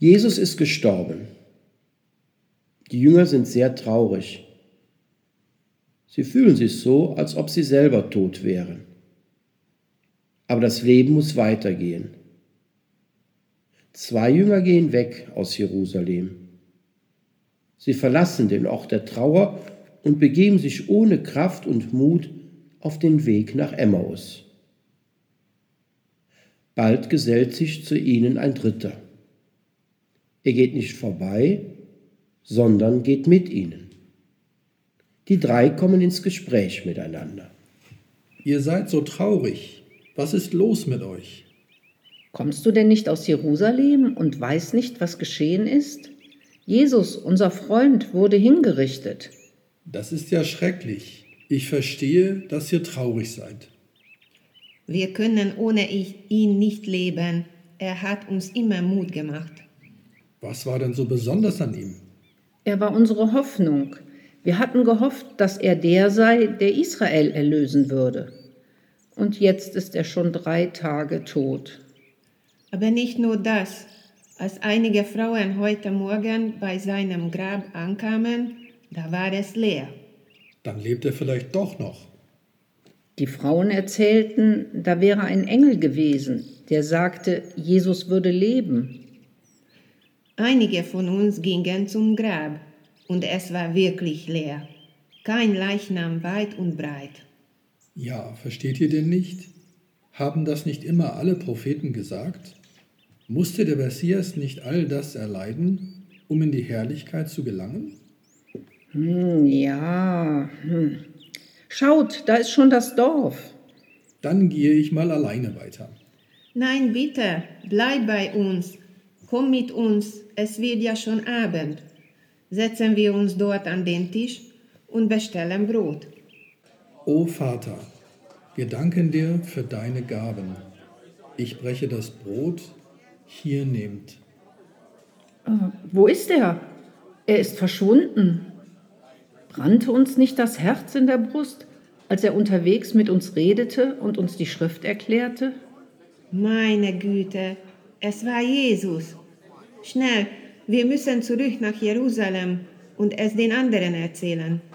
Jesus ist gestorben. Die Jünger sind sehr traurig. Sie fühlen sich so, als ob sie selber tot wären. Aber das Leben muss weitergehen. 2 Jünger gehen weg aus Jerusalem. Sie verlassen den Ort der Trauer und begeben sich ohne Kraft und Mut auf den Weg nach Emmaus. Bald gesellt sich zu ihnen ein Dritter. Er geht nicht vorbei, sondern geht mit ihnen. Die 3 kommen ins Gespräch miteinander. Ihr seid so traurig. Was ist los mit euch? Kommst du denn nicht aus Jerusalem und weißt nicht, was geschehen ist? Jesus, unser Freund, wurde hingerichtet. Das ist ja schrecklich. Ich verstehe, dass ihr traurig seid. Wir können ohne ihn nicht leben. Er hat uns immer Mut gemacht. Was war denn so besonders an ihm? Er war unsere Hoffnung. Wir hatten gehofft, dass er der sei, der Israel erlösen würde. Und jetzt ist er schon 3 Tage tot. Aber nicht nur das. Als einige Frauen heute Morgen bei seinem Grab ankamen, da war es leer. Dann lebt er vielleicht doch noch. Die Frauen erzählten, da wäre ein Engel gewesen, der sagte, Jesus würde leben. Einige von uns gingen zum Grab und es war wirklich leer. Kein Leichnam weit und breit. Ja, versteht ihr denn nicht? Haben das nicht immer alle Propheten gesagt? Musste der Messias nicht all das erleiden, um in die Herrlichkeit zu gelangen? Schaut, da ist schon das Dorf. Dann gehe ich mal alleine weiter. Nein, bitte, bleib bei uns. Komm mit uns, es wird ja schon Abend. Setzen wir uns dort an den Tisch und bestellen Brot. O Vater, wir danken dir für deine Gaben. Ich breche das Brot, hier nehmt. Wo ist er? Er ist verschwunden. Brannte uns nicht das Herz in der Brust, als er unterwegs mit uns redete und uns die Schrift erklärte? Meine Güte, es war Jesus. Schnell, wir müssen zurück nach Jerusalem und es den anderen erzählen.